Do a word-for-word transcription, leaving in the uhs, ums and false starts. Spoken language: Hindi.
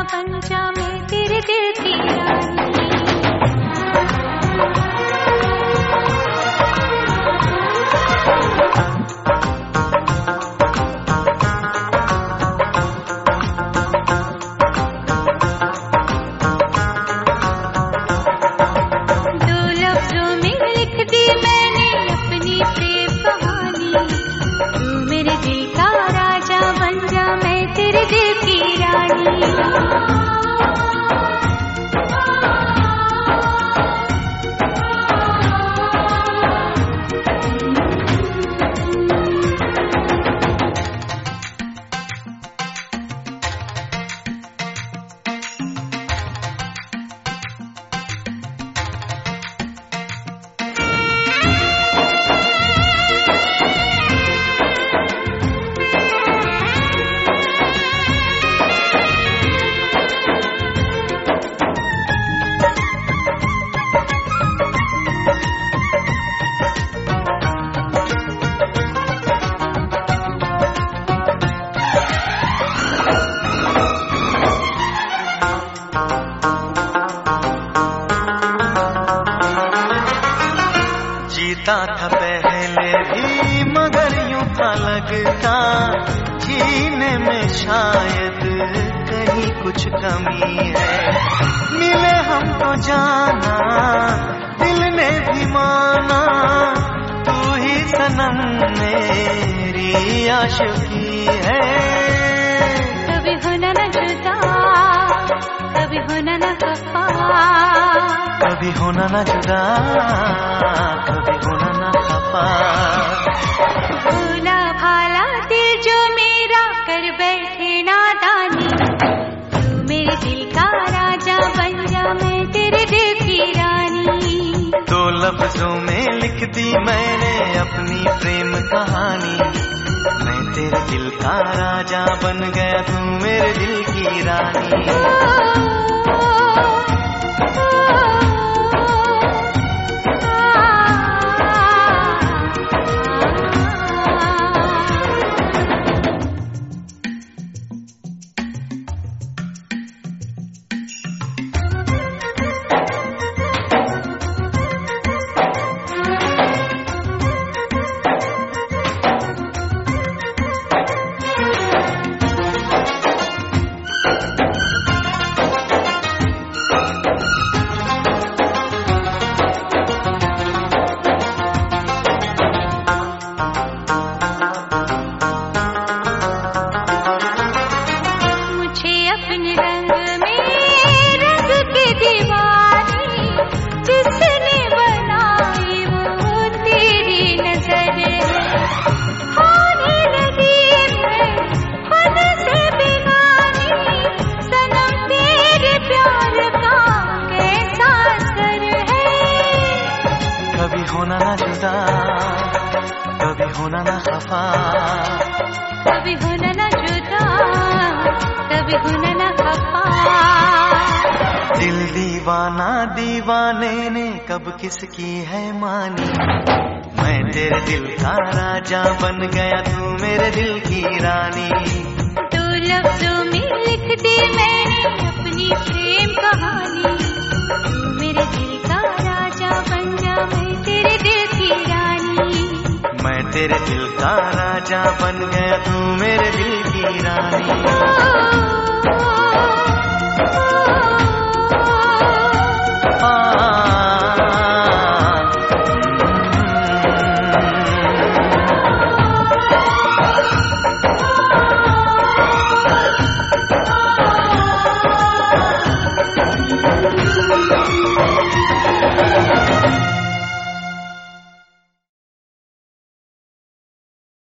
बन जा मैं तेरे दिल की रानी। जीता था पहले भी मगर यूं था लगता जीने में शायद कहीं कुछ कमी है। मिले हमको जाना दिल ने भी माना, तू ही सनम मेरी आशिकी है। कभी होना न जुदा, कभी होना न खफा, कभी होना न जुदा, कभी होना न खफा। भोला भाला दिल जो मेरा कर बैठे नादानी, तू मेरे दिल का राजा बन जा मैं तेरे दिल की रानी। दो लफ्जों में लिख दी मैंने अपनी प्रेम कहानी, मैं तेरे दिल का राजा बन गया तू मेरे दिल की रानी। कभी होना ना जुदा, कभी होना ना खफा, कभी होना ना जुदा, कभी होना ना खफा। दिल दीवाना दीवाने ने कब किसकी है मानी, मैं तेरे दिल का राजा बन गया तू मेरे दिल की रानी। दो लफ्जों में लिख दी मैंने अपनी प्रेम कहानी, तू मेरे दिल का राजा बन जा मैं तेरे दिल की रानी। मैं तेरे दिल का राजा बन गया तू मेरे दिल की रानी।